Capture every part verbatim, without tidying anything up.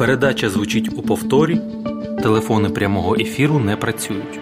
Передача звучить у повторі. Телефони прямого ефіру не працюють.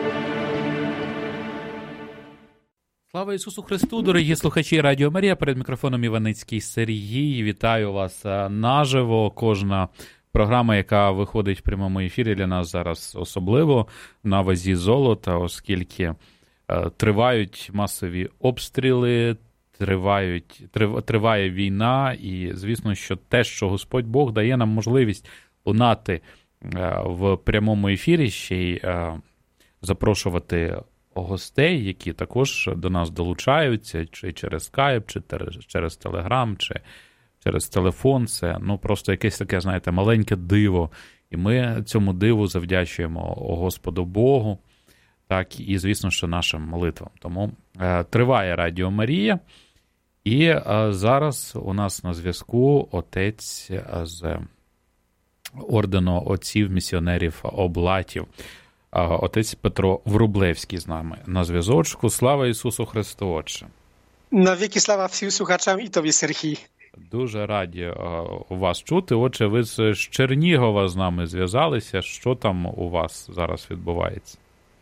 Слава Ісусу Христу, дорогі слухачі Радіо Марія. Перед мікрофоном Іваницький Сергій. Вітаю вас наживо. Кожна програма, яка виходить в прямому ефірі, для нас зараз особливо на вазі золота, оскільки тривають масові обстріли, тривають, триває війна, і, звісно, що те, що Господь Бог дає нам можливість лунати в прямому ефірі, ще й запрошувати гостей, які також до нас долучаються, чи через скайп, чи через телеграм, чи через телефон. Це, ну, просто якесь таке, знаєте, маленьке диво. І ми цьому диву завдячуємо Господу Богу, так, і, звісно, що нашим молитвам. Тому е, триває Радіо Марія, і е, зараз у нас на зв'язку отець з ордену отців-місіонерів Облатів, е, отець Петро Врублевський з нами на зв'язочку. Слава Ісусу Христу, Отче! Навіки слава всім слухачам і тобі, Сергій! Дуже раді е, вас чути. Отже, ви з Чернігова з нами зв'язалися. Що там у вас зараз відбувається?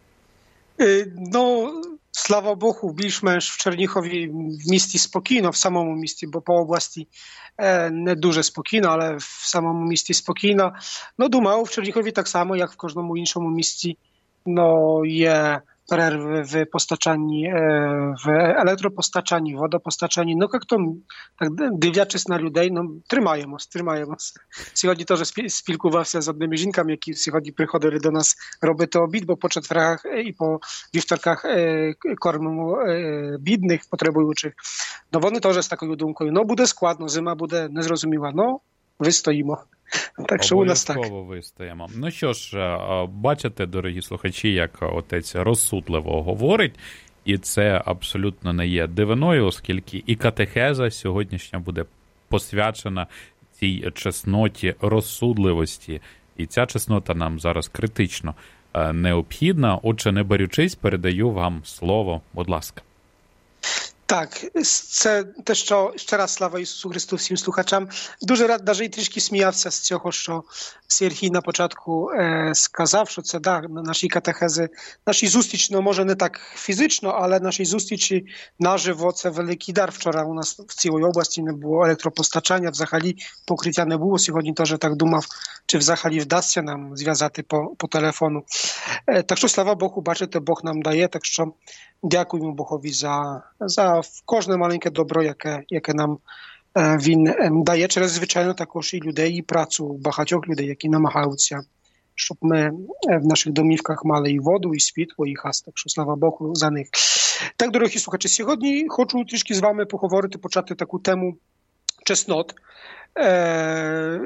No, слава Богу, більш-менш в Чернігові в місті спокійно, в самому місті, бо по області не дуже спокійно, але в самому місті спокійно. Ну, думаю, в Чернігові так само, як в кожному іншому місті, no, є перерви в постачанні, в електропостачанні, водопостачанні. Ну, як то, так дивлячись на людей, ну, тримаємось, тримаємось. Сьогодні теж спілкувався з одними жінками, які сьогодні приходили до нас робити обід, бо по четвергах і по вівторках кормимо бідних, потребуючих. Ну, вони теж з такою думкою, ну, буде складно, зима буде незрозуміла, ну, вистоїмо. Так що у нас так. Обов'язково вистоїмо. Ну що ж, бачите, дорогі слухачі, як отець розсудливо говорить, і це абсолютно не є дивиною, оскільки і катехеза сьогоднішня буде посвячена цій чесноті розсудливості. І ця чеснота нам зараз критично необхідна. Отже, не борючись, передаю вам слово, будь ласка. Так, це те, що ще раз слава Ісусу Христу всім слухачам. Дуже рад, навіть і трішки сміявся з цього, що Сергій на початку е, сказав, що це, да, наші катехези, наші зустрічі, ну, може не так фізично, але наші зустрічі наживо, це великий дар. Вчора у нас в цілій області не було електропостачання, взагалі покриття не було. Сьогодні теж так думав, чи взагалі вдасться нам зв'язати по, по телефону. Е, так що, слава Богу, бачите, Бог нам дає, так що дякуємо Богові за, за кожне маленьке добро, яке, яке нам е, Він е, дає через, звичайно, також і людей, і працю багатьох людей, які намагаються, щоб ми е, в наших домівках мали і воду, і світло, і газ. Так що слава Богу за них. Так, дорогі слухачі, сьогодні хочу трішки з вами поговорити, почати таку тему чеснот. Е,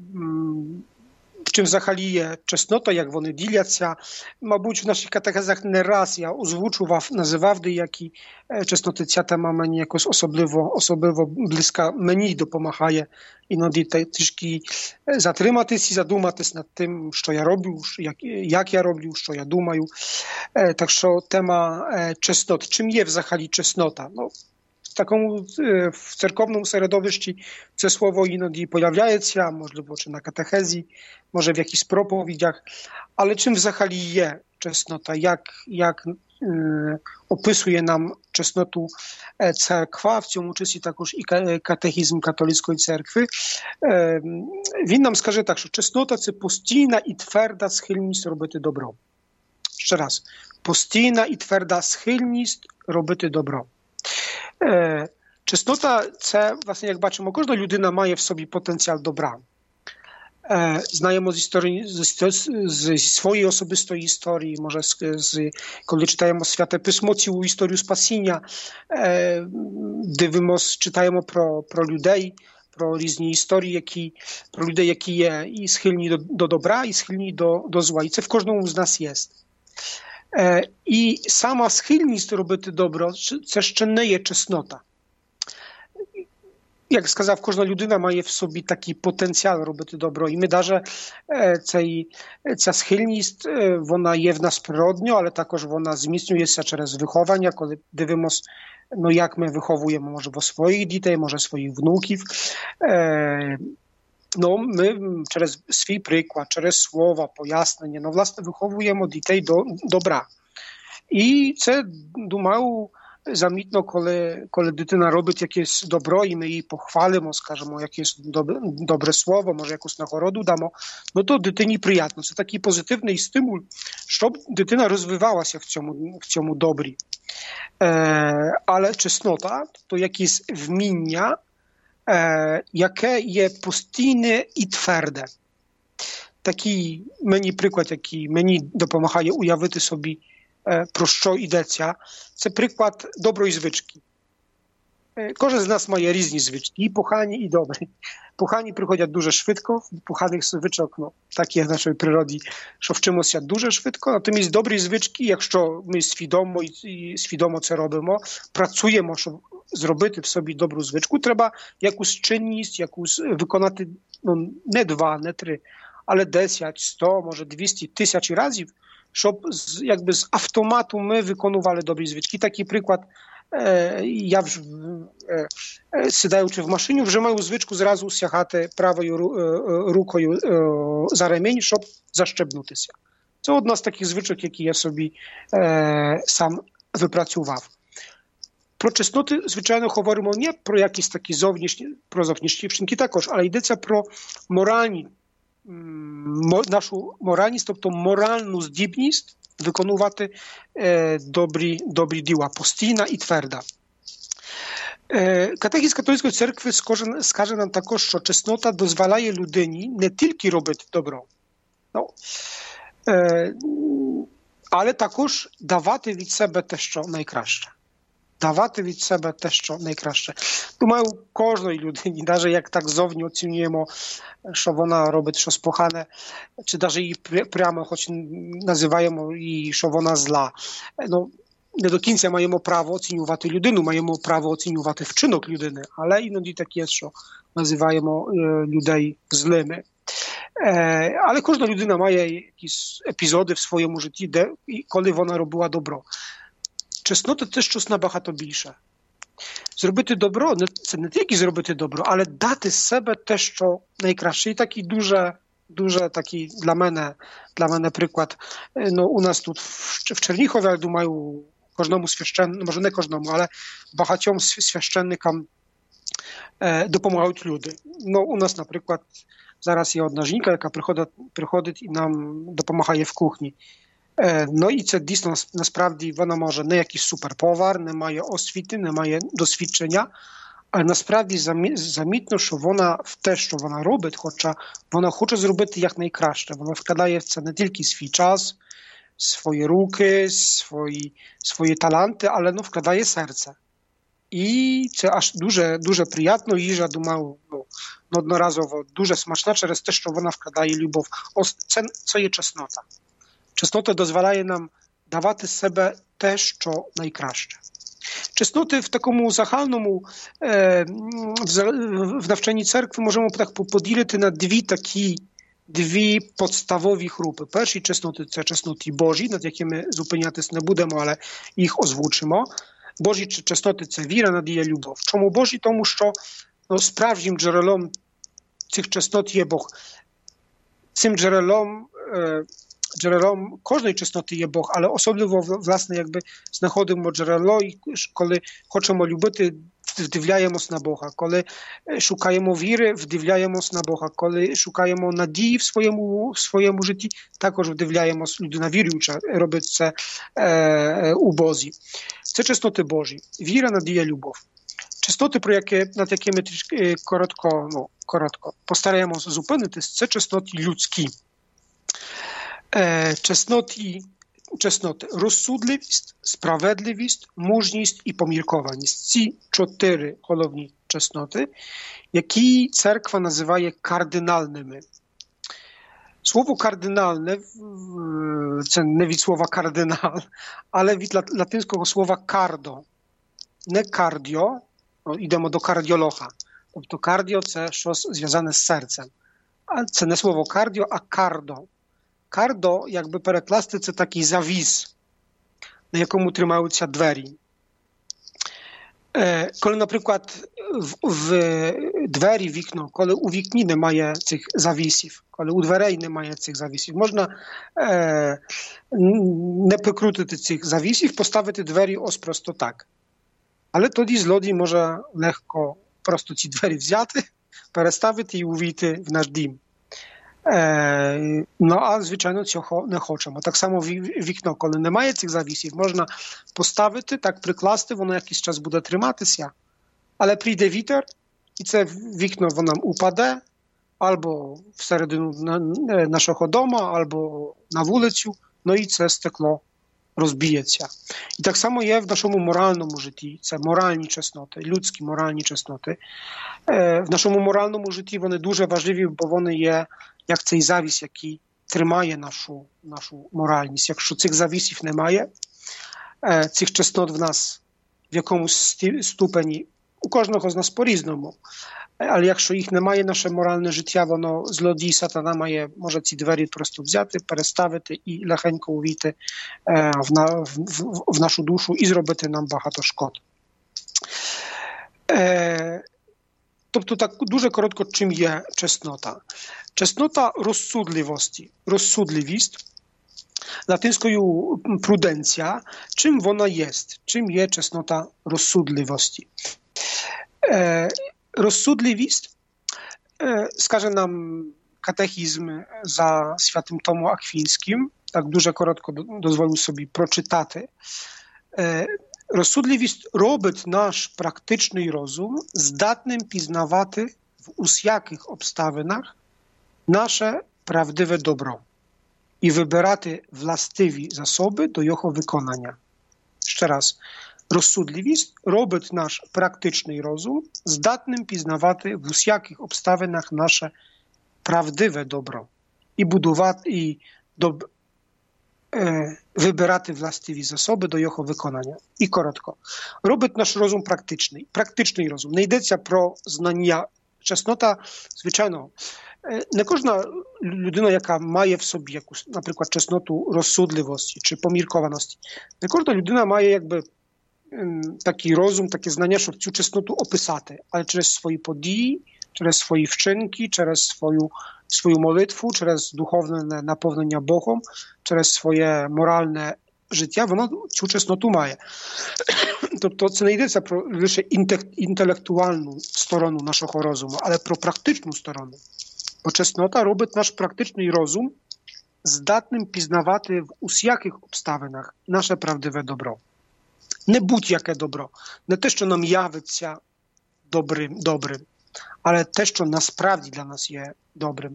В чим взагалі є чеснота, як вони діляться. Мабуть, в наших катехезах не раз я озвучував, називав деякі чесноти. Ця тема мені якось особливо, особливо близька, мені допомагає іноді трішки затриматись і задуматись над тим, що я роблю, як, як я роблю, що я думаю. Так що тема чеснот. Чим є взагалі чеснота? Ну, в такому в церковному середовищі це слово іноді появляється, можливо, чи на катехезі, може в якихось проповідях. Але чим взагалі є чеснота? Як, як е, описує нам чесноту церква, в цьому часі також і катехізм католицької церкви? Е, він нам скаже так, що чеснота – це постійна і тверда схильність робити добро. Ще раз. Постійна і тверда схильність робити добро. Чеснота – це, власне, як бачимо, кожна людина має в собі потенціал добра. Знаємо з історії, зі своєї особистої історії, може, з, з, коли читаємо Святе Письмо, цілу історію спасіння, дивимося, читаємо про, про людей, про різні історії, які, про людей, які є і схильні до, до добра, і схильні до, до зла. І це в кожному з нас є. І сама схильність робити добро – це ще не є чеснота. Як сказав, кожна людина має в собі такий потенціал робити добро. І ми навіть цей, ця схильність, вона є в нас природньо, але також вона зміцнюється через виховання, коли дивимося, ну, як ми виховуємо, може, своїх дітей, може, своїх внуків. no, my через свій приклад, через слова, пояснення, ну, власне, виховуємо дітей до добра. І це, думаю, замітно, коли, коли дитина робить якесь добро, і ми її похвалимо, скажемо, якесь добре, добре слово, може якусь нагороду дамо, ну то дитині приємно. Це такий позитивний стимул, щоб дитина розвивалася в цьому, в цьому добрі. Е, але чеснота – то якісь вміння, е, яке є постійне і тверде. Такий мені приклад, який мені допомагає уявити собі, про що йдеться, це приклад доброї звички. Кожен з нас має різні звички, і погані, і добрі. Погані приходять дуже швидко, поганих звичок, ну, так є в нашій природі, що вчимося дуже швидко, натомість добрі звички, якщо ми свідомо і свідомо це робимо, працюємо, щоб зробити в собі добру звичку, треба якусь чинність, якусь виконати, ну, не два, не три, але десять, сто, може двісті, тисячі разів, щоб з, якби з автомату ми виконували добрі звички. Такий приклад, е, я вже, е, е, сідаючи в машині, вже маю звичку зразу сягати правою ру, е, рукою е, за ремінь, щоб защебнутися. Це одна з таких звичок, які я собі е, сам випрацював. Про чесноти, звичайно, говоримо не про якісь такі зовнішні, про зовнішні вчинки також, але йдеться про моральні, нашу моральність, тобто моральну здібність виконувати е, добрі, добрі діла, постійна і тверда. Е, Катехізм католицької церкви скаже, скаже нам також, що чеснота дозволяє людині не тільки робити добро, ну, е, але також давати від себе те, що найкраще. Давати від себе те, що найкраще. Думаю, кожної людині, навіть як так зовні оцінюємо, що вона робить щось погане, чи навіть її прямо хоч називаємо її, що вона зла. Ну, не до кінця маємо право оцінювати людину, маємо право оцінювати вчинок людини, але іноді так є, що називаємо е, людей злими. Е, але кожна людина має якісь епізоди в своєму житті, де, коли вона робила добро. Чеснота – це щось набагато більше. Зробити добро – це не тільки зробити добро, але дати з себе те, що найкраще. І такий дуже, дуже такий для мене, для мене приклад. Ну, у нас тут в Чернігові, я думаю, кожному священнику, може не кожному, але багатьом священникам е, допомагають люди. Ну, у нас, наприклад, зараз є одна жінка, яка приходить, приходить і нам допомагає в кухні. Ну і це дійсно, насправді, вона може не якийсь суперповар, не має освіти, не має досвідчення, але насправді замітно, що вона в те, що вона робить, хоча вона хоче зробити якнайкраще. Вона вкладає в це не тільки свій час, свої руки, свої, свої таланти, але ну, вкладає серце. І це аж дуже, дуже приємно. Їжа, думаю, ну, одноразово дуже смачна через те, що вона вкладає любов. Ось це, це є чеснота. Чеснота дозволяє нам давати з себе те, що найкраще. Чесноти в такому загальному е, в, в навчанні церкви можемо так поділити на дві такі, дві підставові групи. Перші чесноти – це чесноти Божі, над якими зупинятись не будемо, але їх озвучимо. Божі чесноти – це віра, надія, любов. Чому Божі? Тому що ну, справжнім джерелом цих чеснот є Бог. Цим джерелом е, Джерелом кожної чесноти є Бог, але особливо, власне, якби знаходимо джерело, і коли хочемо любити, вдивляємось на Бога. Коли шукаємо віри, вдивляємось на Бога. Коли шукаємо надії в своєму, в своєму житті, також вдивляємось. Людина віруюча робить це е, у Бозі. Це чесноти Божі. Віра, надія, любов. Чесноти, про які, над якими трішки коротко, ну, коротко постараємося зупинитись, це чесноти людські. Е, чесноти, чесноти розсудливість, справедливість, мужність і поміркованість. Ці чотири головні чесноти, які церква називає кардинальними. Слово кардинальне – це не від слова кардинал, але від латинського слова кардо. Не кардіо, no, йдемо до кардіолога. Тобто кардіо – це щось зв'язане з серцем. А це не слово кардіо, а кардо. Кардо, якби перекласти, це такий завіс, на якому тримаються двері. Коли, наприклад, в, в двері, вікно, коли у вікні немає цих завісів, коли у дверей немає цих завісів, можна е, не прикрутити цих завісів, поставити двері ось просто так. Але тоді злодій може легко просто ці двері взяти, переставити і увійти в наш дім. Е, ну, а, звичайно, цього не хочемо. Так само вікно, коли немає цих завісів, можна поставити, так прикласти, воно якийсь час буде триматися, але прийде вітер, і це вікно воно упаде, або всередину нашого дому, або на вулицю, ну і це стекло розбіється. І так само є в нашому моральному житті. Це моральні чесноти, людські моральні чесноти. Е, в нашому моральному житті вони дуже важливі, бо вони є як цей завіс, який тримає нашу, нашу моральність. Якщо цих завісів немає, е, цих чеснот в нас в якомусь ступені, у кожного з нас по-різному, але якщо їх немає, наше моральне життя, воно злодій, сатана має, може ці двері просто взяти, переставити і легенько увійти е, в, на, в, в, в нашу душу і зробити нам багато шкод. Е, тобто так дуже коротко, чим є чеснота. Чеснота розсудливості, розсудливість, латинською prudencja, czym ona jest? Czym jest czesnota rozsudliwości? E, rozsudliwość, e, skaże nam katechizm za świętym Tomu Akwińskim, tak дуже коротко дозволю собі прочитати. E, rozsudliwość робить наш практичний розум здатним пізнавати в усяких обставинах наше правдиве добро і вибирати властиві засоби до його виконання. Ще раз. Розсудливість робить наш практичний розум здатним пізнавати в усяких обставинах наше правдиве добро і будувати, і доб... е... вибирати властиві засоби до його виконання. І коротко. Робить наш розум практичний. Практичний розум. Не йдеться про знання. Чеснота, звичайно, не кожна людина, яка має в собі якусь, наприклад, чесноту розсудливості чи поміркованості, не кожна людина має якби такий розум, таке знання, щоб цю чесноту описати, але через свої події, через свої вчинки, через свою, свою молитву, через духовне наповнення Богом, через своє моральне життя, воно цю чесноту має. Тобто це не йдеться про лише інтелектуальну сторону нашого розуму, але про практичну сторону. Бо чеснота робить наш практичний розум здатним пізнавати в усяких обставинах наше правдиве добро. Не будь-яке добро, не те, що нам явиться добрим, добрим, але те, що насправді для нас є добрим.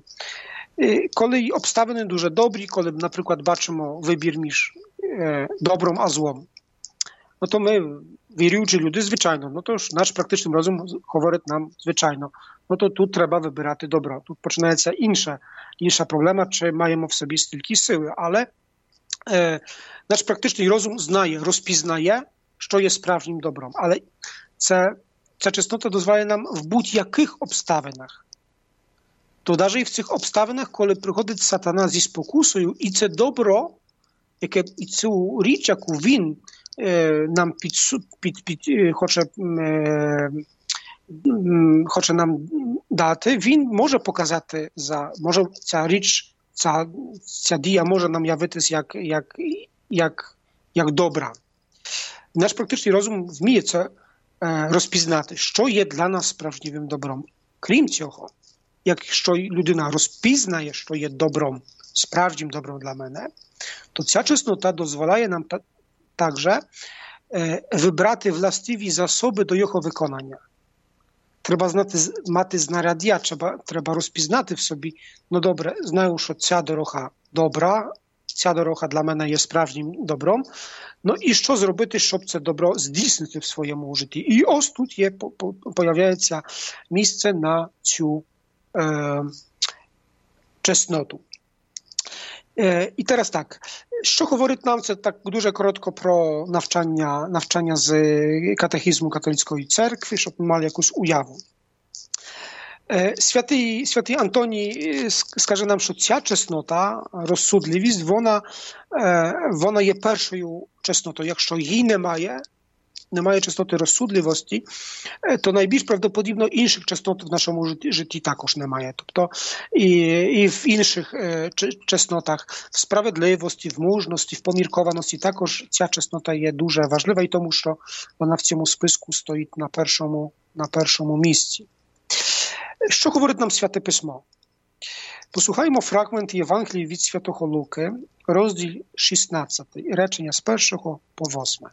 Коли обставини дуже добрі, коли, наприклад, бачимо вибір між е, добром а злом, no to my, віруючі люди, звичайно, no to ж наш практичний розум говорить нам, звичайно, no to тут треба вибирати добро. Тут починається інша, інша проблема, чи маємо в собі стільки сили, але е, наш практичний розум знає, розпізнає, що є справжнім добром. Але це, ця чеснота дозволяє нам в будь-яких обставинах. То навіть і в цих обставинах, коли приходить сатана зі спокусою, і це добро, яке, і цю річ, яку він е, нам під, під, під, е, хоче, е, хоче нам дати, він може показати, за, може ця річ, ця, ця дія може нам явитись як, як, як, як добра. Наш практичний розум вміє це е, розпізнати, що є для нас справжнім добром. Крім цього, якщо людина розпізнає, що є добром, справжнім добром для мене, то ця чеснота дозволяє нам та, також е, вибрати властиві засоби до його виконання. Треба знати, мати знаряддя, треба, треба розпізнати в собі, ну добре, знаю, що ця дорога добра, ця дорога для мене є справжнім добром, ну і що зробити, щоб це добро здійснити в своєму житті. І ось тут є, по, по, появляється місце на цю е, чесноту. Е, і teraz так, що говорить нам, це так дуже коротко про навчання, навчання з катехізму католицької церкви, щоб ми мали якусь уяву. Е, святий, святий Антоній скаже нам, що ця чеснота, розсудливість, вона, е, вона є першою чеснотою. Якщо її немає, немає чесноти розсудливості, то найбільш правдоподібно інших чеснот в нашому житті, житті також немає. Тобто і, і в інших е, чеснотах, в справедливості, в мужності, в поміркованості також ця чеснота є дуже важлива і тому, що вона в цьому списку стоїть на першому, на першому місці. Що говорить нам Святе Письмо? Posłuchajmy fragment Євангелії від Святого Луки, розділ шістнадцятий, речення з першого по восьме.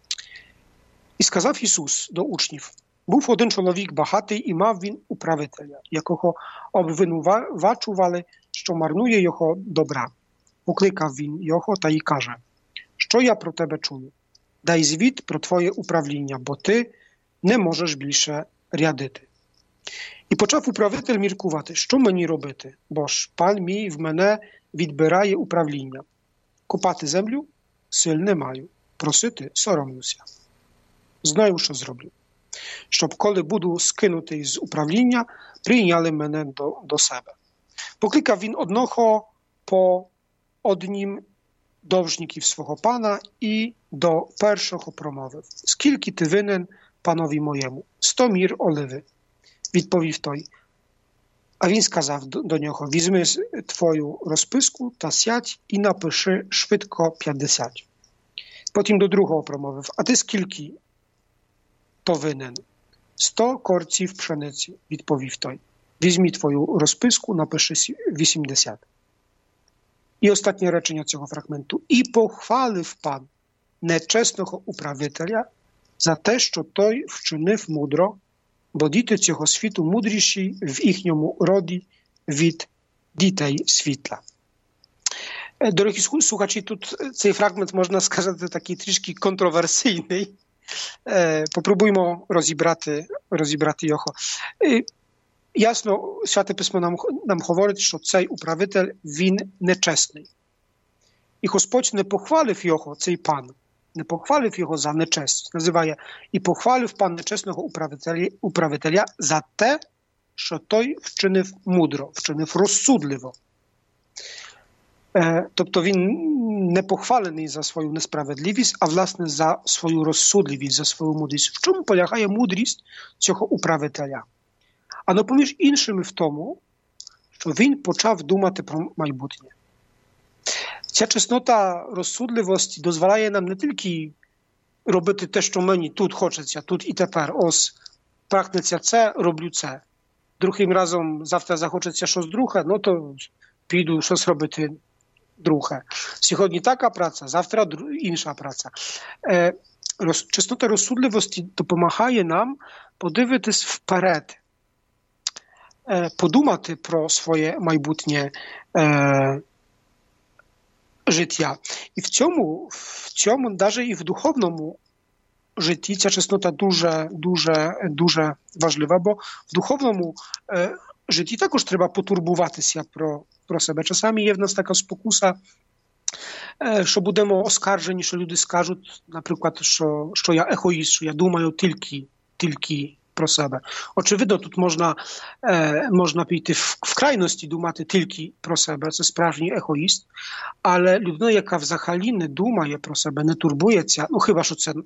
І сказав Ісус до учнів: був один чоловік багатий, і мав він управителя, якого обвинувачували, що марнує його добра. Покликав він його та й каже: що я про тебе чую? Дай звіт про твоє управління, бо ти не можеш більше рядити. І почав управитель міркувати, що мені робити, бо ж пан мій в мене відбирає управління. Копати землю сил не маю, просити соромлюся. Знаю, що зроблю. Щоб коли буду скинутий з управління, прийняли мене до, до себе. Покликав він одного по однім довжників свого пана і до першого промовив: скільки ти винен панові моєму? Сто мір оливи. Відповів той. А він сказав до нього: візьми твою розписку та сядь і напиши швидко п'ятдесят. Потім до другого промовив: а ти скільки то винен? Сто корців пшениці, відповів той. Візьми твою розписку, напиши вісімдесят. І останнє речення цього фрагменту. І похвалив пан нечесного управителя за те, що той вчинив мудро, бо діти цього світу мудріші в їхньому роді від дітей світла. Дорогі слухачі, тут цей фрагмент, можна сказати, такий трішки контроверсійний. Попробуймо розібрати, розібрати його. Ясно, Святе Письмо нам, нам говорить, що цей управитель, він нечесний. І Господь не похвалив його, цей пан, не похвалив його за нечесність. Називає: і похвалив пан нечесного управителя, управителя за те, що той вчинив мудро, вчинив розсудливо. Е, тобто він не похвалений за свою несправедливість, а власне за свою розсудливість, за свою мудрість. В чому полягає мудрість цього управителя? А ну, поміж іншими в тому, що він почав думати про майбутнє. Ця чеснота розсудливості дозволяє нам не тільки робити те, що мені тут хочеться, тут і тепер. Ось, прагнеться це, роблю це. Другим разом завтра захочеться щось друге, ну то піду щось робити друге. Сьогодні така праця, завтра інша праця. Е, роз, чеснота розсудливості допомагає нам подивитись вперед, е, подумати про своє майбутнє е, життя. І в цьому, в цьому, навіть і в духовному житті ця чеснота дуже, дуже, дуже важлива, бо в духовному е, житті також треба потурбуватися про, про себе. Часами є в нас така спокуса, е, що будемо оскаржені, що люди скажуть, наприклад, що, що я егоїст, що я думаю тільки, тільки про себе. Очевидно, тут можна, е, можна піти в, в крайності, думати тільки про себе, це справжній егоїст, але людина, яка взагалі не думає про себе, не турбується, ну хіба що це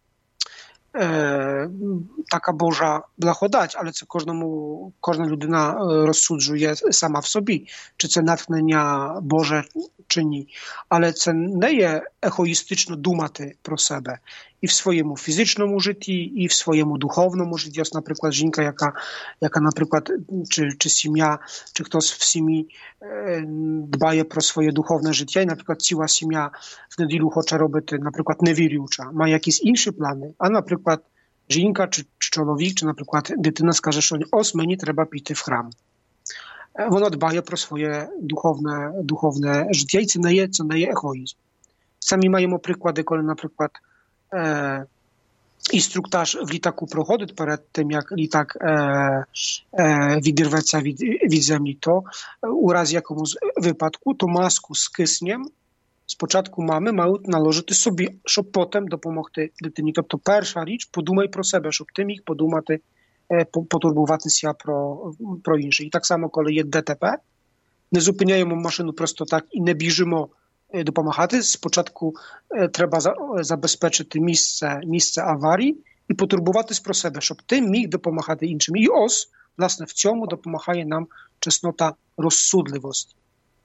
е, така Божа благодать, але це кожному, кожна людина розсуджує сама в собі, чи це натхнення Боже, чи ні. Але це не є егоїстично думати про себе. І в своєму фізичному житті, і в своєму духовному житті. Ось, наприклад, жінка, яка, яка наприклад, чи, чи сім'я, чи хтось в сім'ї е, дбає про своє духовне життя, і, наприклад, ціла сім'я в неділю хоче робити, наприклад, невірюча, має якісь інші плани, а, наприклад, жінка, чи, чи чоловік, чи, наприклад, дитина скаже, що ось мені треба піти в храм. Вона дбає про своє духовне, духовне життя, і це не є, це не є егоїзм. Самі маємо приклади, коли, наприклад, е, інструктаж в літаку проходить перед тим, як літак е, е, відірветься від, від землі, то у разі якомусь випадку, то маску з киснем спочатку мами мають наложити собі, щоб потім допомогти дитині. Тобто перша річ, подумай про себе, щоб ти міг подумати, потурбуватися про, про інше. І так само, коли є ДТП, не зупиняємо машину просто так і не біжимо допомагати. Спочатку треба забезпечити місце, місце аварії і потурбуватись про себе, щоб ти міг допомагати іншим. І ось, власне, в цьому допомагає нам чеснота розсудливості.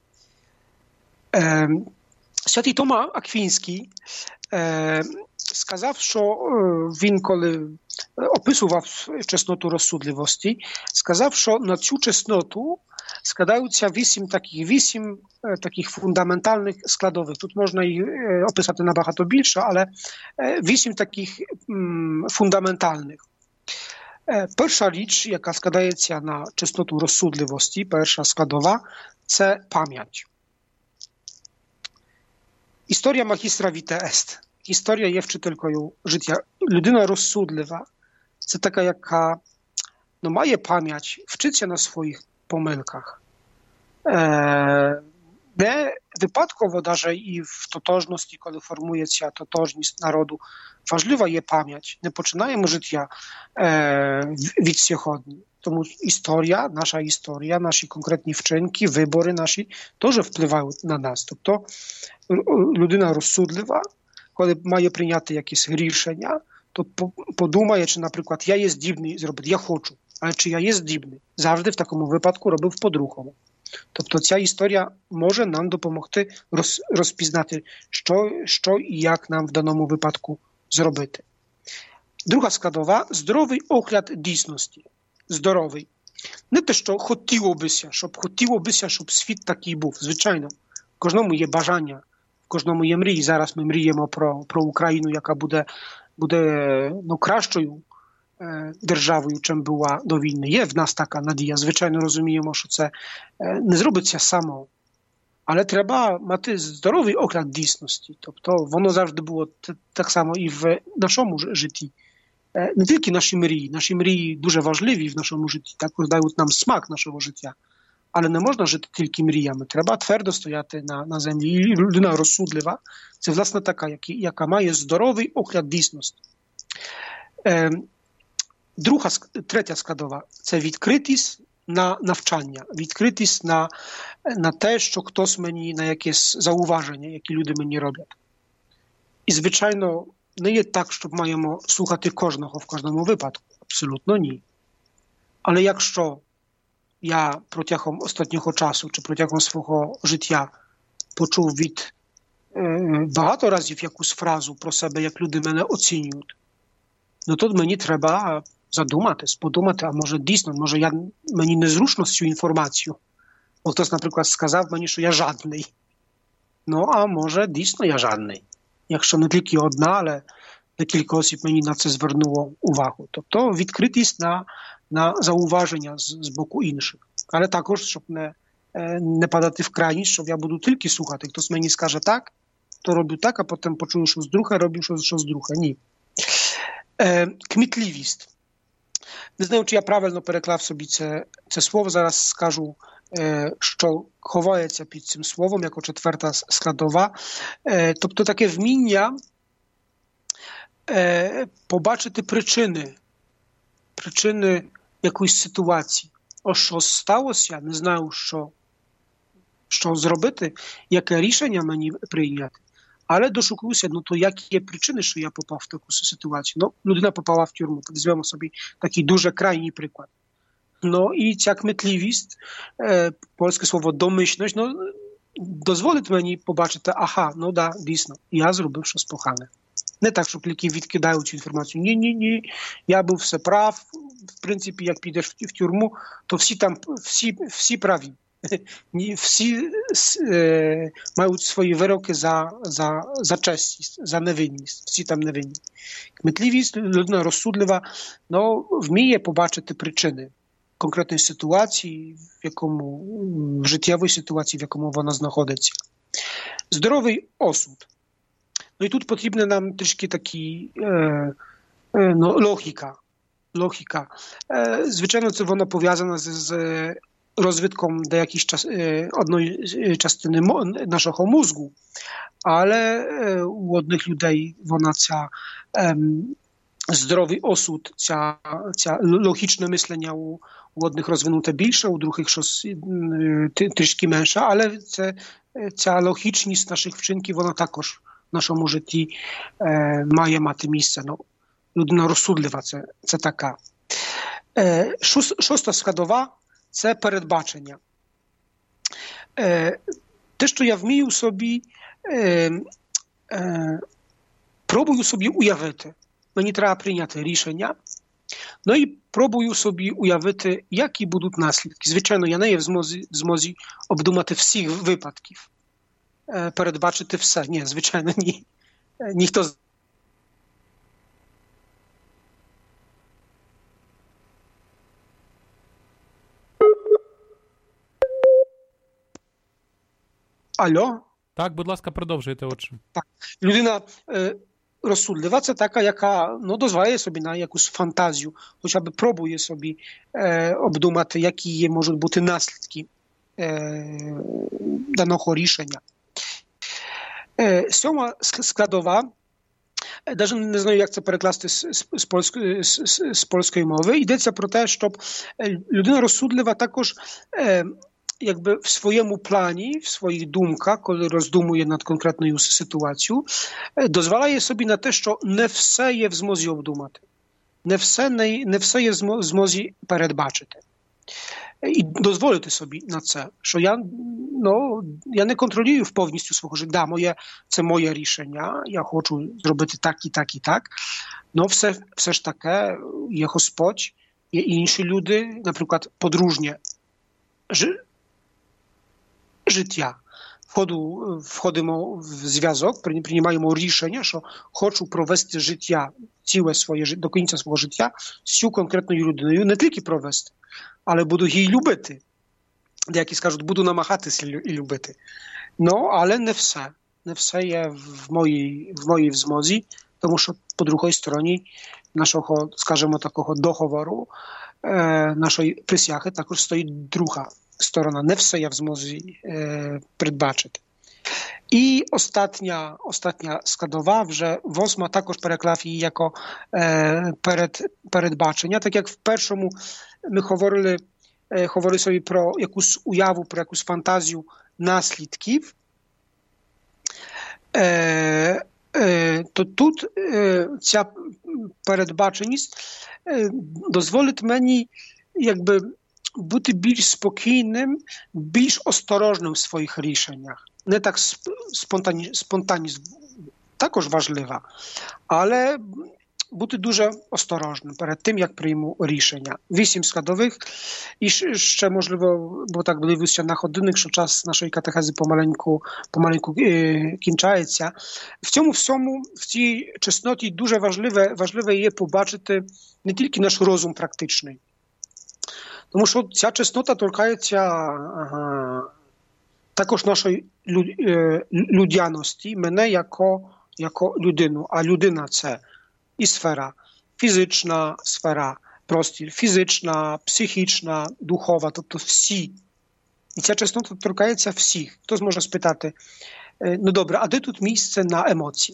Е, Святий Тома Аквінський е, сказав, що він, коли описував чесноту розсудливості, сказав, що на цю чесноту складаються вісім таких, вісім таких фундаментальних складових. Тут можна їх описати набагато більше, але вісім таких м, фундаментальних. Перша річ, яка складається на чесноту розсудливості, перша складова, це пам'ять. Історія магістра Віте Ест. Історія є вчителькою життя. Людина розсудлива. Це така, яка no, має пам'ять, вчиться на своїх помилках. Е, не випадково, навіть і в тотожності, коли формується тотожність народу, важлива є пам'ять. Не починаємо життя е, від сьогодні. Тому історія, наша історія, наші конкретні вчинки, вибори наші теж впливають на нас. Тобто людина розсудлива, коли має прийняти якісь рішення, то подумає, чи, наприклад, я є здібний зробити, я хочу, але чи я є здібний? Завжди в такому випадку робив по-другому. Тобто ця історія може нам допомогти роз, розпізнати, що, що і як нам в даному випадку зробити. Друга складова – здоровий огляд дійсності. Здоровий. Не те, що хотілося, щоб хотілося, щоб світ такий був. Звичайно, в кожному є бажання, в кожному є мрії. Зараз ми мріємо про, про Україну, яка буде, буде ну, кращою е, державою, чим була до війни. Є в нас така надія. Звичайно, розуміємо, що це е, не зробиться само. Але треба мати здоровий огляд дійсності. Тобто воно завжди було так само і в нашому житті. Не тільки наші мрії. Наші мрії дуже важливі в нашому житті, також дають нам смак нашого життя. Але не можна жити тільки мріями. Треба твердо стояти на, на землі. І людина розсудлива – це, власне, така, яка, яка має здоровий огляд дійсності. Е, друга, третя складова – це відкритість на навчання, відкритість на, на те, що хтось мені, на якесь зауваження, які люди мені роблять. І, звичайно, не є так, що маємо слухати кожного в кожному випадку. Абсолютно ні. Але якщо я протягом останнього часу чи протягом свого життя почув від е, багато разів якусь фразу про себе, як люди мене оцінюють, ну то мені треба задуматись, подумати, а може дійсно, може я, мені незручно з цю інформацію. Бо хтось, наприклад, сказав мені, що я жадний. Ну, а може дійсно я жадний. Якщо не тільки одна, але декілька осіб мені на це звернуло увагу. Тобто відкритість на, на зауваження з, з боку інших. Але також, щоб не, не падати в крайність, щоб я буду тільки слухати. Хтось мені скаже так, то роблю так, а потім почую щось друге, роблю щось, щось друге. Ні. Е, кмітливість. Не знаю, чи я правильно переклав собі це, це слово. Зараз скажу, е, що ховається під цим словом, як четверта складова. Е, тобто таке вміння е, побачити причини, причини якоїсь ситуації. О, що сталося, не знаю, що, що зробити, яке рішення мені прийняти. Але дошукуюся, ну то які є причини, що я попав в таку ситуацію. Ну, людина попала в тюрму, візьмемо собі такий дуже крайній приклад. Ну і ця кмітливість, е, польське слово домишленість, ну, дозволить мені побачити, ага, ну да, дійсно, я зробив щось погане. Не так, що тільки відкидають цю інформацію. Ні-ні-ні, я був все прав. В принципі, як підеш в тюрму, то всі там, всі, всі праві. Всі е, мають свої вироки за, за, за чесність, за невинність. Всі там невинні. Кмітливість, людина розсудлива, ну, вміє побачити причини конкретної ситуації, в якому, в життєвій ситуації, в якому вона знаходиться. Здоровий осуд. Ну і тут потрібна нам трішки такі е, е, ну, логіка. логіка. Е, звичайно, це воно пов'язане з, з розвитком деяких час, е, одної частини нашого мозку, але е, у одних людей вона ця е, здоровий осуд, ця, ця логічне мислення у, у одних розвинуте більше, у других щось трішки менше, але це, ця логічність наших вчинків, вона також в нашому житті е, має мати місце. Ну, людина розсудлива, це, це така. Е, шоста складова – це передбачення. Е, те, що я вмію собі, е, е, пробую собі уявити. Мені треба прийняти рішення, ну і пробую собі уявити, які будуть наслідки. Звичайно, я не є в змозі, в змозі обдумати всіх випадків, е, передбачити все. Ні, звичайно, ні. Е, ніхто з Алло? Так, будь ласка, продовжуйте, отже. Так. Людина е, розсудлива – це така, яка ну, дозволяє собі на якусь фантазію, хоча б пробує собі е, обдумати, які є, можуть бути наслідки е, даного рішення. Е, сьома складова, навіть не знаю, як це перекласти з, з, з, польської, з, з польської мови, йдеться про те, щоб людина розсудлива також е, якby w swojemu planie, w swoich duмках, коли роздумує над конкретною ситуацією, дозволяє собі на те, що не все є в змозі обдумати. Не все, не, не все є в змозі передбачити. І дозволити собі на це, що я, ну, я не контролюю повністю свого життя. Да, моє, це моє рішення, я хочу зробити так і так і так, але все, все ж таке є Господь, є інші люди, наприклад, подружнє життя. Входу, входимо в зв'язок, приймаємо рішення, що хочу провести життя, ціле своє, до кінця свого життя з цю конкретною людиною. Не тільки провести, але буду її любити. Деякі скажуть, буду намагатися і любити. Ну, але не все. Не все є в моїй, в моїй змозі, тому що по другій стороні нашого, скажімо, такого договору, е, нашої присяги також стоїть друга сторона. Не все я в змозі е, передбачити. І остання, остання складова, вже восьма, також переклав її як е, перед, передбачення. Так як в першому ми говорили, е, говорили собі про якусь уяву, про якусь фантазію наслідків, е, е, то тут е, ця передбаченість е, дозволить мені якби бути більш спокійним, більш осторожним в своїх рішеннях. Не так спонтанні, спонтанність також важлива, але бути дуже осторожним перед тим, як прийму рішення. Вісім складових. І ще, можливо, бо так дивлюся на годинник, що час нашої катехези помаленьку, помаленьку е, кінчається. В цьому всьому, в цій чесноті дуже важливе, важливе є побачити не тільки наш розум практичний, тому що ця чеснота торкається ага, також нашої люд, е, людяності, мене яко, яко людину. А людина – це і сфера фізична, сфера простір, фізична, психічна, духова, тобто всі. І ця чеснота торкається всіх. Хтось може спитати, е, ну добре, а де тут місце на емоції?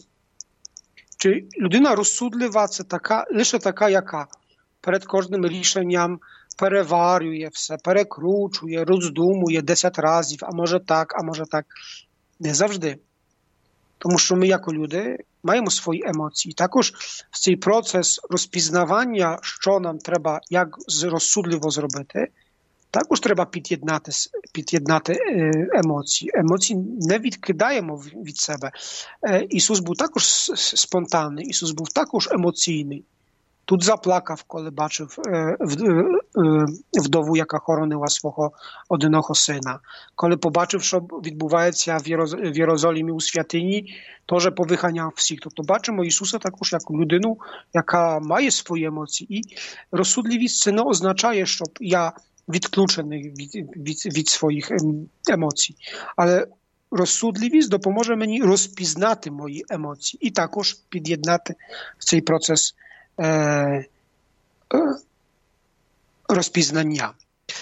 Чи людина розсудлива – це така, лише така, яка перед кожним рішенням переварює все, перекручує, роздумує десять разів, а може так, а може так. Не завжди. Тому що ми, як люди, маємо свої емоції. Також в цей процес розпізнавання, що нам треба, як розсудливо зробити, також треба під'єднати, під'єднати емоції. Емоції не відкидаємо від себе. Ісус був також спонтанний, Ісус був також емоційний. Тут заплакав, коли бачив е, е, вдову, яка хоронила свого одиного сина. Коли побачив, що відбувається в, Єроз... в Єрозолімі у святині, теж повиганяв всіх. Тобто бачимо Ісуса також як людину, яка має свої емоції. І розсудливість це не означає, щоб я відключений від, від, від своїх емоцій. Але розсудливість допоможе мені розпізнати мої емоції і також під'єднати в цей процес розпізнання.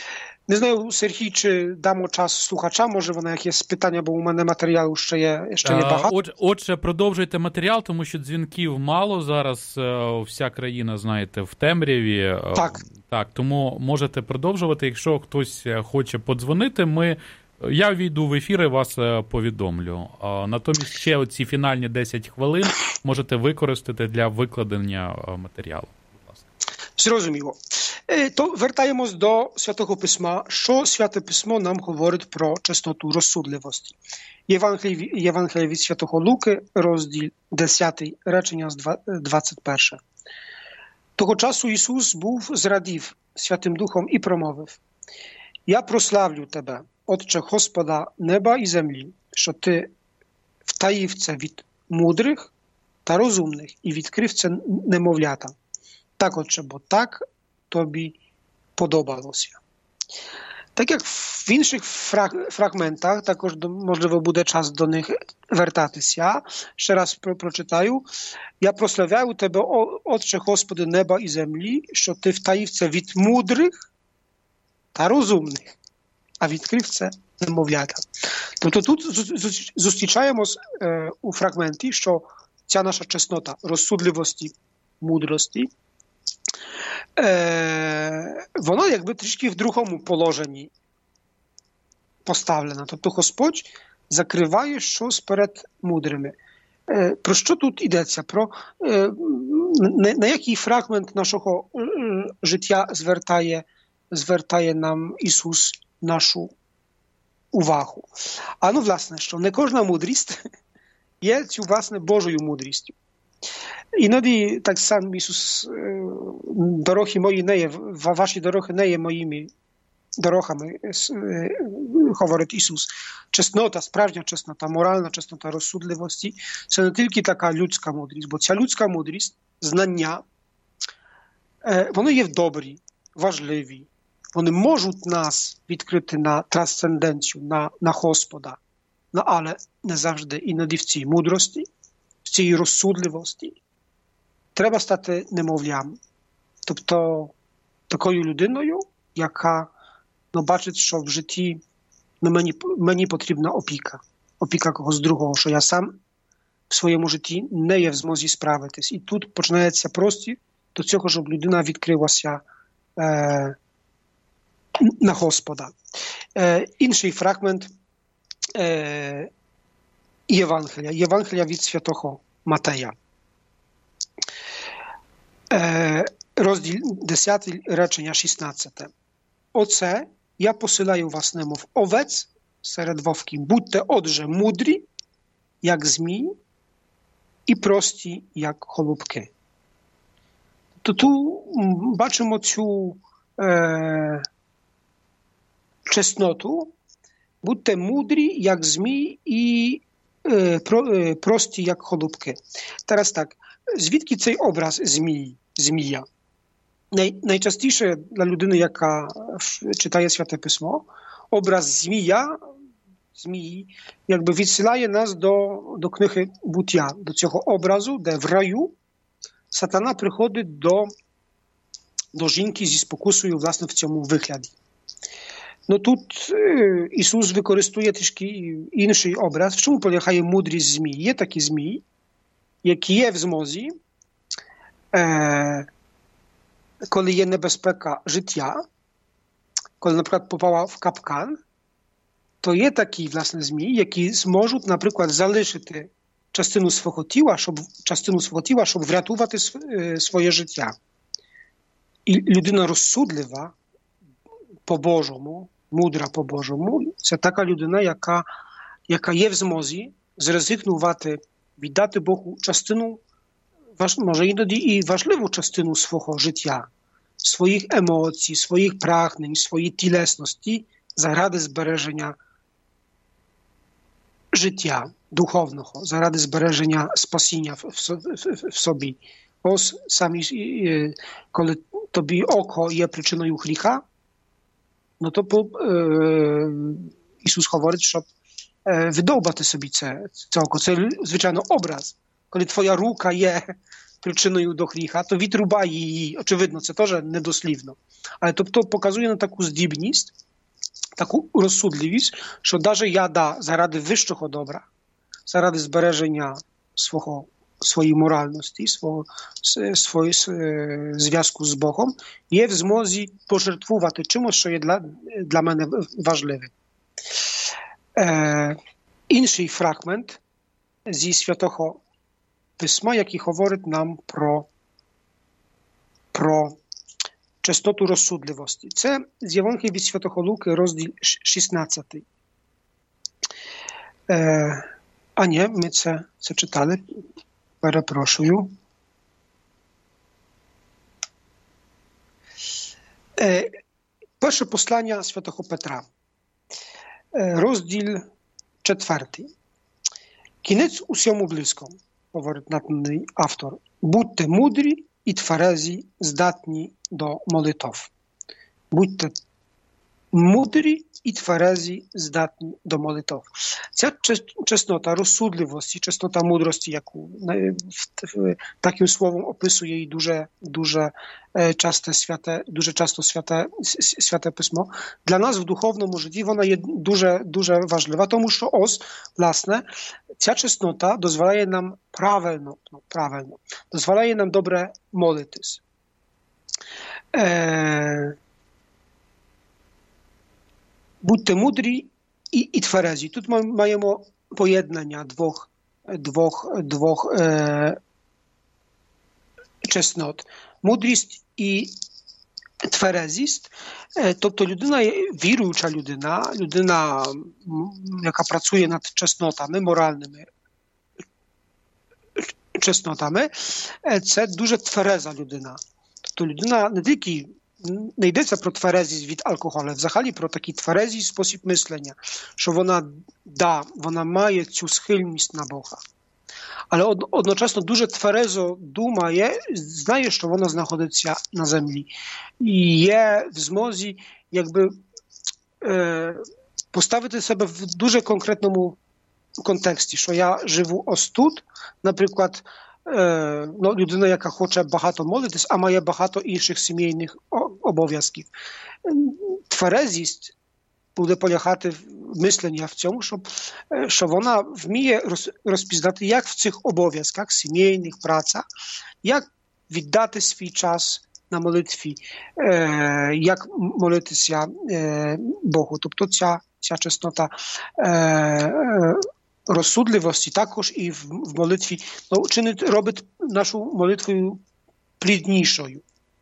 Не знаю, Сергій, чи дамо час слухачам, може вони якісь питання, бо у мене матеріалу ще є, ще є багато. Отже, отже, продовжуйте матеріал, тому що дзвінків мало зараз, вся країна, знаєте, в темряві. Так. Так, тому можете продовжувати, якщо хтось хоче подзвонити, ми... Я війду в ефір і вас повідомлю. Натомість ще оці фінальні десять хвилин можете використати для викладення матеріалу. Будь ласка. Зрозуміло. То вертаємось до Святого Письма. Що Святе Письмо нам говорить про чесноту розсудливості? Євангеліє, Євангеліє від Святого Луки, розділ десятий, речення з двадцять перше. Того часу Ісус був зрадів Святим Духом і промовив: «Я прославлю Тебе, Отче Господа неба і землі, що Ти втаїв це від мудрих та розумних і відкрив це немовлята. Так, Отче, бо так Тобі подобалося». Так як в інших фрагментах, також можливо буде час до них вертатися, ще раз прочитаю. «Я прославляю Тебе, Отче Господи неба і землі, що Ти втаїв це від мудрих та розумних, а відкрив це немовлята». Тобто тут зустрічаємо у фрагменті, що ця наша чеснота розсудливості, мудрості, Е, воно якби трішки в другому положенні поставлено. Тобто Господь закриває щось перед мудрими. Е, про що тут йдеться? Про е, на, на який фрагмент нашого е, життя звертає, звертає нам Ісус нашу увагу? А ну, власне, що не кожна мудрість є цю, власне, Божою мудрістю. Іноді так сам Ісус, дороги мої не є, ваші дороги не є моїми дорогами, говорить Ісус. Чеснота, справжня чеснота, моральна чеснота розсудливості – це не тільки така людська мудрість, бо ця людська мудрість, знання, вони є добрі, важливі. Вони можуть нас відкрити на трансценденцію, на, на Господа, no, ale не завжди іноді в цій мудрості, в цій розсудливості треба стати немовлям. Тобто такою людиною, яка ну, бачить, що в житті ну, мені, мені потрібна опіка. Опіка когось другого, що я сам в своєму житті не є в змозі справитись. І тут починається простір до цього, щоб людина відкрилася е, на Господа. Е, інший фрагмент е, Євангелія. Євангелія від Святого Матея. Е, розділ десятий, речення шістнадцяте. Оце я посилаю вас, немов овець серед вовків. Будьте, отже, мудрі, як змії, і прості, як голубки. То тут бачимо цю е, чесноту. Будьте мудрі, як змії, і е, про, е, прості, як голубки. Teraz так, звідки цей образ змії, змія? Най, найчастіше для людини, яка читає Святе Письмо, образ змія, змії, якби відсилає нас до, до книги Буття, до цього образу, де в раю сатана приходить до, до жінки зі спокусою, власне, в цьому вигляді. No тут e, Ісус використовує трішки інший образ. В чому полягає мудрість змії? Є такі змії, які є в змозі, е, коли є небезпека життя, коли, наприклад, попала в капкан, то є такі, власне, змії, які зможуть, наприклад, залишити частину свого тіла, щоб, частину свого тіла, щоб врятувати св, своє життя. І людина розсудлива по-божому, мудра по-божому, це така людина, яка, яка є в змозі зрезигнувати, віддати Богу частину, може іноді і важливу частину свого життя, своїх емоцій, своїх прагнень, своєї тілесності заради збереження життя духовного, заради збереження спасіння в, в, в, в собі. Ось самі, коли тобі око є причиною гріха, no to po, e, Ісус говорить, щоб e, видовбати собі це, це око. Це, звичайно, образ. Коли твоя рука є причиною до гріха, то відрубай її. Очевидно, це теж недослівно. Але тобто показує на таку здібність таку розсудливість, що навіть я да, заради вищого добра, заради збереження свого, своєї моральності, свого, свого зв'язку з Богом, є в змозі пожертвувати чимось, що є для, для мене важливим. Е, інший фрагмент зі Святого Письма, який говорить нам про, про чистоту розсудливості. Це з Євангелії від Святого Луки, розділ шістнадцятий. Е, а ні, ми це, це читали. Перепрошую. Е, перше послання Святого Петра. Е, розділ четвертий. Кінець усьому близько, говорить натхнений автор. Будьте мудрі і тверезі, здатні до молитов. Будьте мудрі і тверезі, здатні до молитов. Ця чеснота розсудливості, чеснота мудрості, яку таким словом описує її дуже, дуже часто святе, дуже часто святе, святе письмо, для нас в духовному житті вона є дуже, дуже важлива, тому що ось, власне, ця чеснота дозволяє нам правильно, ну, правильно, дозволяє нам добре молитись. Е... Будьте мудрі і, і тверезі. Тут ми маємо поєднання двох, двох, двох е, чеснот. Мудрість і тверезість. Е, тобто людина, віруюча людина, людина, яка працює над чеснотами, моральними чеснотами, е, це дуже твереза людина. Тобто людина не тільки не йдеться про тверезість від алкоголю, взагалі про такий тверезий спосіб мислення, що вона, да, вона має цю схильність на Бога. Але одночасно дуже тверезо думає, знає, що вона знаходиться на землі. І є в змозі якби е, поставити себе в дуже конкретному контексті, що я живу ось тут, наприклад, no, людина, яка хоче багато молитись, а має багато інших сімейних обов'язків. Тверезість буде полягати в мисленні в цьому, щоб, що вона вміє розпізнати, як в цих обов'язках, сімейних працях, як віддати свій час на молитві, як молитися Богу. Тобто ця, ця чеснота розсудливості також і в, в молитві ну, чинить, робить нашу молитву пліднішою.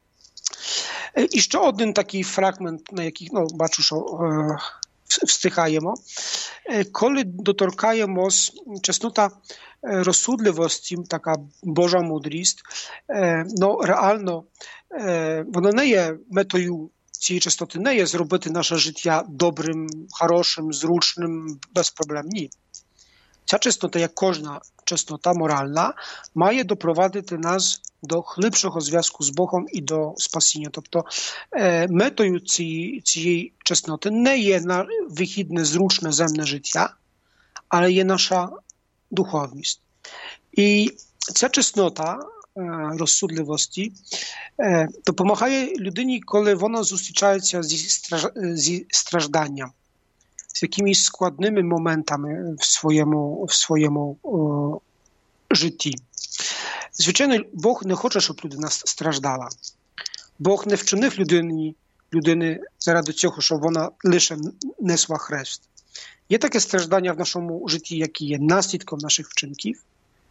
І ще один такий фрагмент, на який, ну, бачу, що е, встигаємо. Е, коли доторкаємось, чеснота розсудливості, така Божа мудрість, е, ну, реально, е, вона не є метою цієї чесноти, не є зробити наше життя добрим, хорошим, зручним, без проблем. Ні. Ця чеснота, як кожна чеснота моральна, має допровадити нас до глибшого зв'язку з Богом і до спасіння. Тобто е, метою цієї, цієї чесноти не є на вихідне, зручне земне життя, але є наша духовність. І ця чеснота е, розсудливості е, допомагає людині, коли вона зустрічається зі, страж, зі стражданням, з якимись складними моментами в своєму, в своєму о, житті. Звичайно, Бог не хоче, щоб людина страждала. Бог не вчинив людині, людини заради цього, щоб вона лише несла хрест. Є таке страждання в нашому житті, яке є наслідком наших вчинків.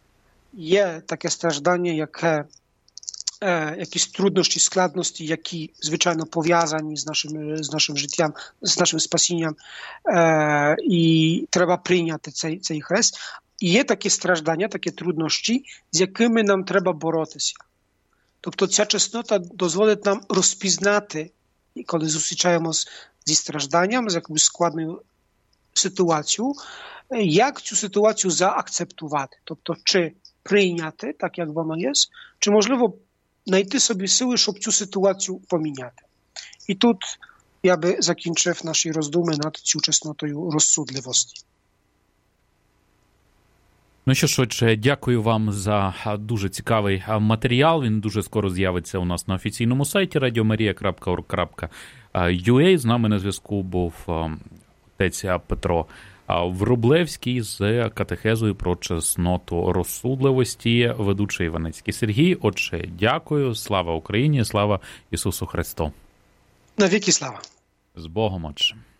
Є таке страждання, яке е, якісь труднощі, складності, які, звичайно, пов'язані з нашим, з нашим життям, з нашим спасінням. Е, і треба прийняти цей, цей хрест. І є такі страждання, такі труднощі, з якими нам треба боротися. Тобто ця чеснота дозволить нам розпізнати, коли зустрічаємося зі стражданням, з якоюсь складною ситуацією, як цю ситуацію заакцептувати. Тобто, чи прийняти, так як воно є, чи, можливо, знайти собі сили, щоб цю ситуацію поміняти. І тут я би закінчив наші роздуми над цю чеснотою розсудливості. Ну що ж, отже, дякую вам за дуже цікавий матеріал. Він дуже скоро з'явиться у нас на офіційному сайті радіомарія крапка орг крапка ю а. З нами на зв'язку був отець Петро Врублевський з катехезою про чесноту розсудливості, ведучий Іваницький Сергій. Отже, дякую. Слава Україні, слава Ісусу Христу. Навіки слава. З Богом, отче.